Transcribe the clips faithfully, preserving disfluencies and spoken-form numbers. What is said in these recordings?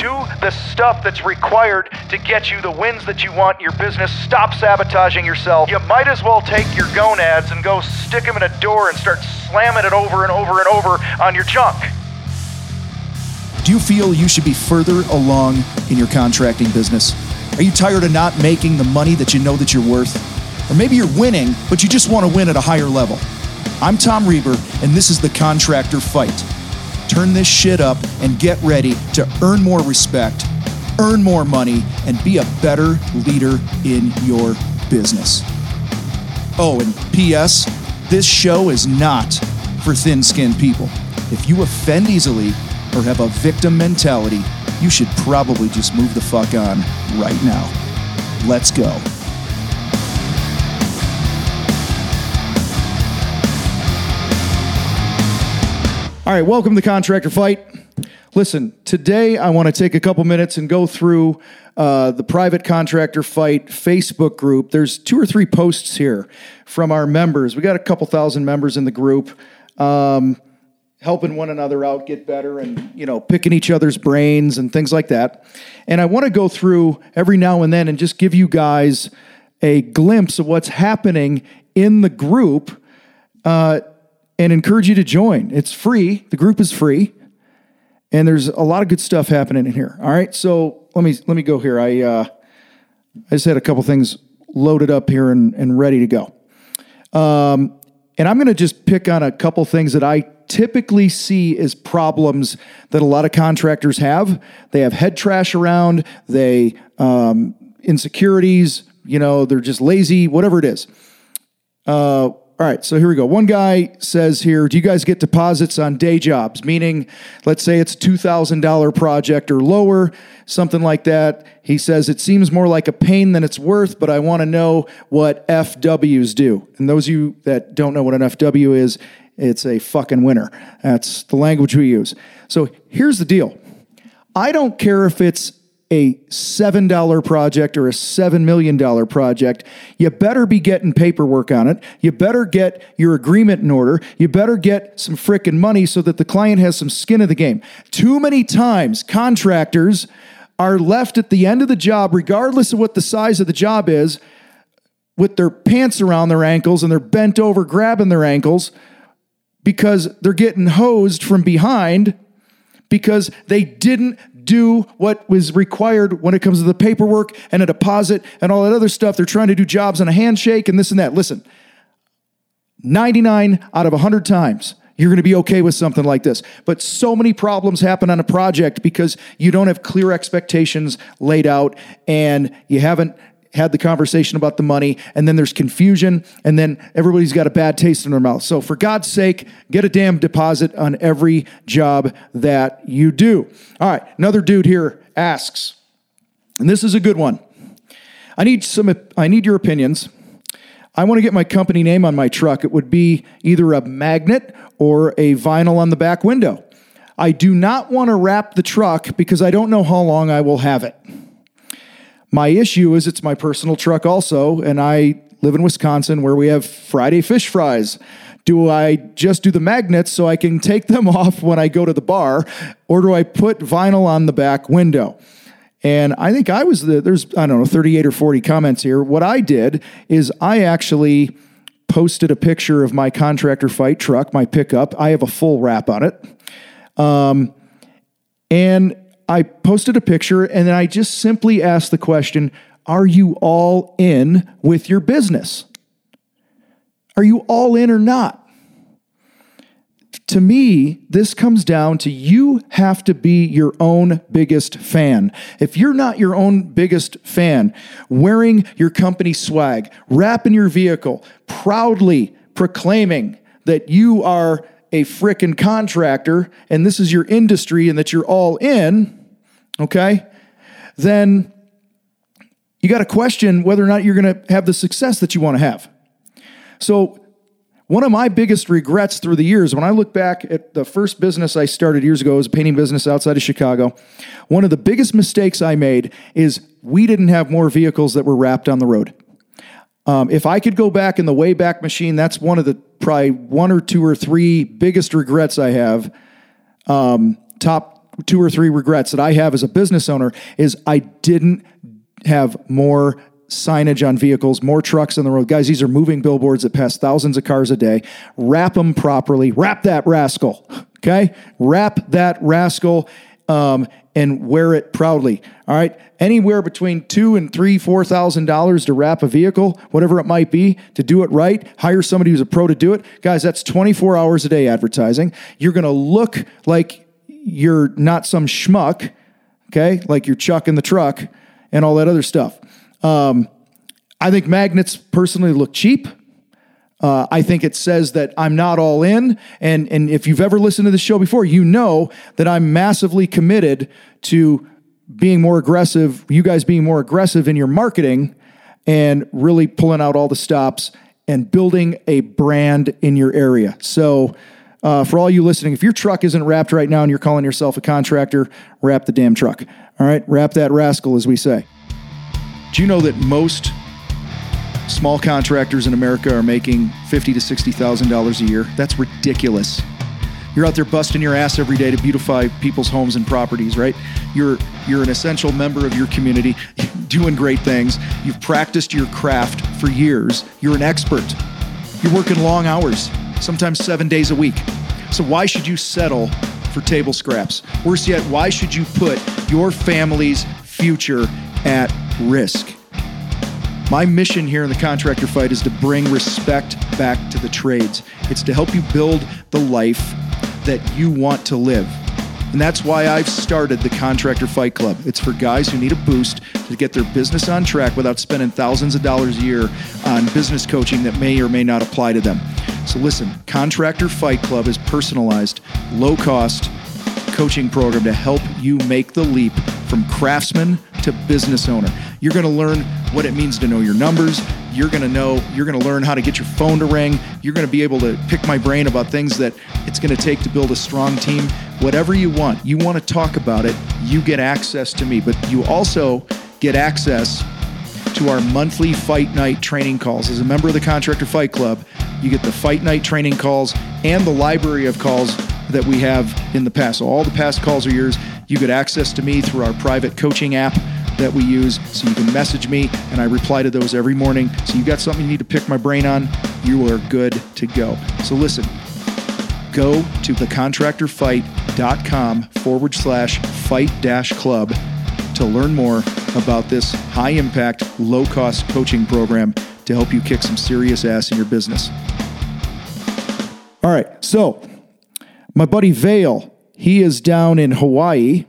Do the stuff that's required to get you the wins that you want in your business. Stop sabotaging yourself. You might as well take your gonads and go stick them in a door and start slamming it over and over and over on your junk. Do you feel you should be further along in your contracting business? Are you tired of not making the money that you know that you're worth? Or maybe you're winning, but you just want to win at a higher level. I'm Tom Reber, and this is the Contractor Fight. Turn this shit up and get ready to earn more respect, earn more money, and be a better leader in your business. Oh, and P S, this show is not for thin-skinned people. If you offend easily or have a victim mentality, you should probably just move the fuck on right now. Let's go. All right, welcome to Contractor Fight. Listen, today I want to take a couple minutes and go through uh, the Private Contractor Fight Facebook group. There's two or three posts here from our members. We got a couple thousand members in the group, um, helping one another out get better and, you know, picking each other's brains and things like that. And I want to go through every now and then and just give you guys a glimpse of what's happening in the group, uh, and encourage you to join. It's free. The group is free. And there's a lot of good stuff happening in here. All right. So let me, let me go here. I, uh, I just had a couple things loaded up here and, and ready to go. Um, and I'm going to just pick on a couple things that I typically see as problems that a lot of contractors have. They have head trash around, they, um, insecurities, you know, they're just lazy, whatever it is. Uh, All right, so here we go. One guy says here, do you guys get deposits on day jobs? Meaning, let's say it's a two thousand dollars project or lower, something like that. He says, it seems more like a pain than it's worth, but I want to know what F Ws do. And those of you that don't know what an F W is, it's a fucking winner. That's the language we use. So here's the deal. I don't care if it's a seven dollar project or a seven million dollars project, you better be getting paperwork on it. You better get your agreement in order. You better get some frickin' money so that the client has some skin in the game. Too many times, contractors are left at the end of the job, regardless of what the size of the job is, with their pants around their ankles and they're bent over grabbing their ankles because they're getting hosed from behind because they didn't do what was required when it comes to the paperwork and a deposit and all that other stuff. They're trying to do jobs on a handshake and this and that. Listen, ninety-nine out of one hundred times, you're going to be okay with something like this. But so many problems happen on a project because you don't have clear expectations laid out and you haven't had the conversation about the money, and then there's confusion, and then everybody's got a bad taste in their mouth. So for God's sake, get a damn deposit on every job that you do. All right, another dude here asks, and this is a good one. I need some. I need your opinions. I want to get my company name on my truck. It would be either a magnet or a vinyl on the back window. I do not want to wrap the truck because I don't know how long I will have it. My issue is it's my personal truck also, and I live in Wisconsin where we have Friday fish fries. Do I just do the magnets so I can take them off when I go to the bar, or do I put vinyl on the back window? And I think I was the, there's, I don't know, thirty-eight or forty comments here. What I did is I actually posted a picture of my Contractor Fight truck, my pickup. I have a full wrap on it. Um, and I posted a picture and then I just simply asked the question, are you all in with your business? Are you all in or not? To me, this comes down to you have to be your own biggest fan. If you're not your own biggest fan, wearing your company swag, wrapping your vehicle, proudly proclaiming that you are a frickin' contractor and this is your industry and that you're all in, okay, then you got to question whether or not you're going to have the success that you want to have. So one of my biggest regrets through the years, when I look back at the first business I started years ago, it was a painting business outside of Chicago. One of the biggest mistakes I made is we didn't have more vehicles that were wrapped on the road. Um, if I could go back in the Wayback Machine, that's one of the probably one or two or three biggest regrets I have. Um, top two or three regrets that I have as a business owner is I didn't have more signage on vehicles, more trucks on the road. Guys, these are moving billboards that pass thousands of cars a day. Wrap them properly. Wrap that rascal. Okay? Wrap that rascal um, and wear it proudly. All right? Anywhere between two and three, four thousand dollars to wrap a vehicle, whatever it might be, to do it right. Hire somebody who's a pro to do it. Guys, that's twenty-four hours a day advertising. You're going to look like you're not some schmuck, okay? Like you're Chuck in the truck and all that other stuff. Um, I think magnets personally look cheap. Uh, I think it says that I'm not all in. And, and if you've ever listened to the show before, you know that I'm massively committed to being more aggressive, you guys being more aggressive in your marketing and really pulling out all the stops and building a brand in your area. So uh, for all you listening, if your truck isn't wrapped right now and you're calling yourself a contractor, wrap the damn truck. All right? Wrap that rascal, as we say. Do you know that most small contractors in America are making fifty thousand to sixty thousand dollars a year? That's ridiculous. You're out there busting your ass every day to beautify people's homes and properties, right? You're you're an essential member of your community, doing great things. You've practiced your craft for years. You're an expert. You're working long hours, sometimes seven days a week. So why should you settle for table scraps? Worse yet, why should you put your family's future at risk? My mission here in the Contractor Fight is to bring respect back to the trades. It's to help you build the life that you want to live. And that's why I've started the Contractor Fight Club. It's for guys who need a boost to get their business on track without spending thousands of dollars a year on business coaching that may or may not apply to them. So listen, Contractor Fight Club is personalized, low-cost coaching program to help you make the leap from craftsman to business owner. You're going to learn what it means to know your numbers. You're going to know, you're going to learn how to get your phone to ring. You're going to be able to pick my brain about things that it's going to take to build a strong team. Whatever you want, you want to talk about it, you get access to me. But you also get access to our monthly Fight Night training calls. As a member of the Contractor Fight Club, you get the Fight Night training calls and the library of calls that we have in the past. So all the past calls are yours. You get access to me through our private coaching app that we use, so you can message me and I reply to those every morning. So you got something you need to pick my brain on, you are good to go. So listen, go to thecontractorfight.com forward slash fight dash club to learn more about this high impact, low cost coaching program to help you kick some serious ass in your business. All right. So my buddy Vale, he is down in Hawaii.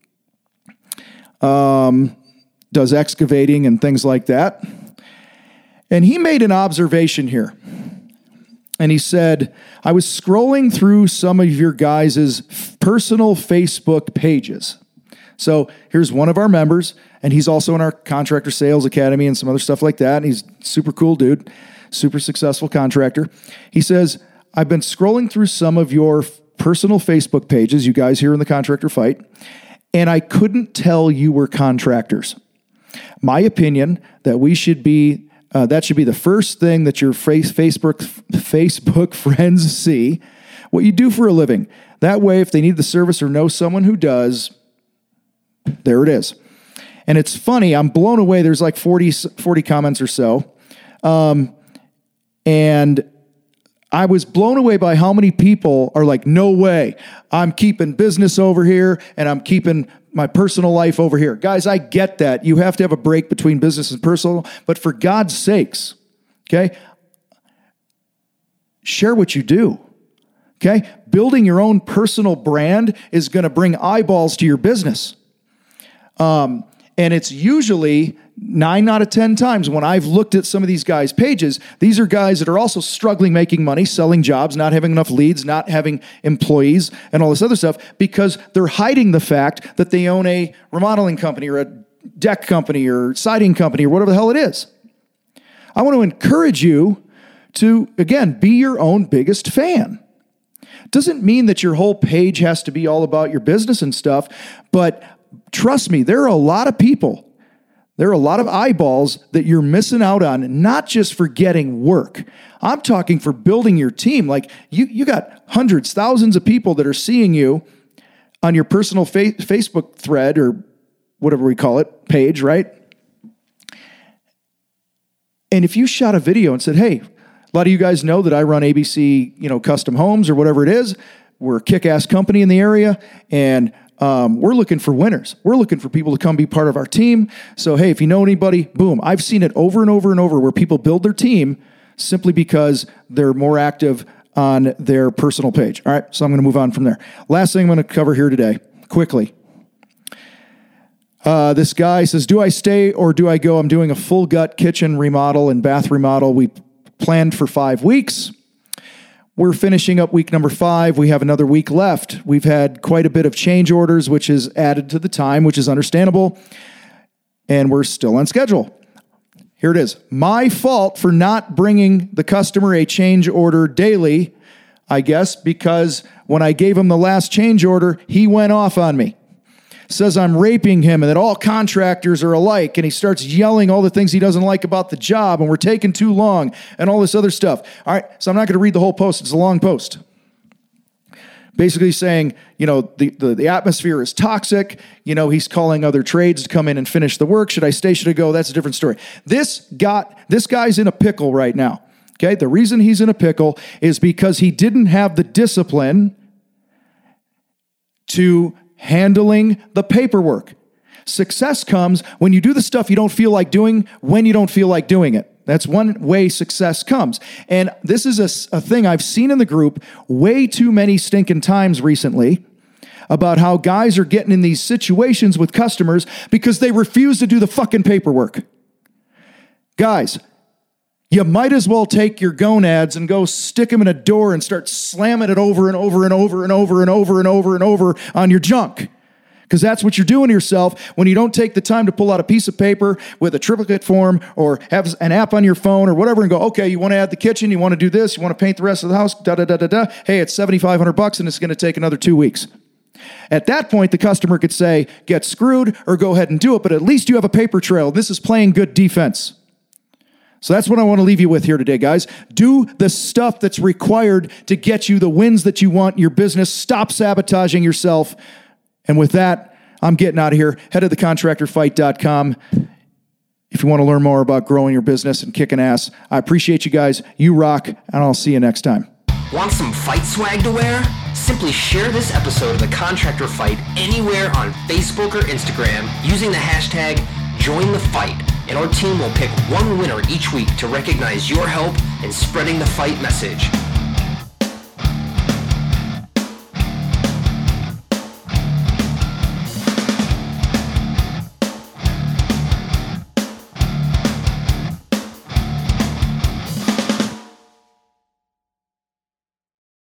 Um, does excavating and things like that. And he made an observation here. And he said, I was scrolling through some of your guys' personal Facebook pages. So here's one of our members, and he's also in our Contractor Sales Academy and some other stuff like that. And he's super cool dude, super successful contractor. He says, I've been scrolling through some of your personal Facebook pages, you guys here in the Contractor Fight, and I couldn't tell you were contractors. My opinion that we should be, uh, that should be the first thing that your face, Facebook, Facebook friends see, what you do for a living. That way, if they need the service or know someone who does, there it is. And it's funny, I'm blown away. There's like forty, forty comments or so. Um, and I was blown away by how many people are like, no way, I'm keeping business over here and I'm keeping my personal life over here. Guys, I get that. You have to have a break between business and personal, but for God's sakes, okay, share what you do, okay? Building your own personal brand is going to bring eyeballs to your business. Um, and it's usually nine out of ten times when I've looked at some of these guys' pages, these are guys that are also struggling making money, selling jobs, not having enough leads, not having employees, and all this other stuff because they're hiding the fact that they own a remodeling company or a deck company or siding company or whatever the hell it is. I want to encourage you to, again, be your own biggest fan. Doesn't mean that your whole page has to be all about your business and stuff, but trust me, there are a lot of people, there are a lot of eyeballs that you're missing out on, not just for getting work. I'm talking for building your team. Like you, you got hundreds, thousands of people that are seeing you on your personal fa- Facebook thread or whatever we call it, page, right? And if you shot a video and said, hey, a lot of you guys know that I run A B C, you know, custom homes or whatever it is. We're a kick-ass company in the area, and um, we're looking for winners. We're looking for people to come be part of our team. So, hey, if you know anybody, boom. I've seen it over and over and over where people build their team simply because they're more active on their personal page. All right, so I'm going to move on from there. Last thing I'm going to cover here today, quickly. Uh, this guy says, do I stay or do I go? I'm doing a full gut kitchen remodel and bath remodel. We planned for five weeks. We're finishing up week number five. We have another week left. We've had quite a bit of change orders, which is added to the time, which is understandable. And we're still on schedule. Here it is. My fault for not bringing the customer a change order daily, I guess, because when I gave him the last change order, he went off on me. Says I'm raping him and that all contractors are alike, and he starts yelling all the things he doesn't like about the job, and we're taking too long and all this other stuff. All right, so I'm not going to read the whole post. It's a long post. Basically saying, you know, the, the, the atmosphere is toxic. You know, he's calling other trades to come in and finish the work. Should I stay? Should I go? That's a different story. This got this guy's in a pickle right now. Okay, the reason he's in a pickle is because he didn't have the discipline to handling the paperwork. Success comes when you do the stuff you don't feel like doing when you don't feel like doing it. That's one way success comes. And this is a, a thing I've seen in the group way too many stinking times recently about how guys are getting in these situations with customers because they refuse to do the fucking paperwork. Guys, you might as well take your gonads and go stick them in a door and start slamming it over and over and over and over and over and over and over on your junk. Because that's what you're doing to yourself when you don't take the time to pull out a piece of paper with a triplicate form or have an app on your phone or whatever and go, okay, you want to add the kitchen, you want to do this, you want to paint the rest of the house, da da da da da. Hey, it's seventy-five hundred bucks and it's going to take another two weeks. At that point, the customer could say, get screwed or go ahead and do it, but at least you have a paper trail. This is playing good defense. So that's what I want to leave you with here today, guys. Do the stuff that's required to get you the wins that you want in your business. Stop sabotaging yourself. And with that, I'm getting out of here. Head to the contractor fight dot com if you want to learn more about growing your business and kicking ass. I appreciate you guys. You rock, and I'll see you next time. Want some fight swag to wear? Simply share this episode of The Contractor Fight anywhere on Facebook or Instagram using the hashtag JoinTheFight. And our team will pick one winner each week to recognize your help in spreading the fight message.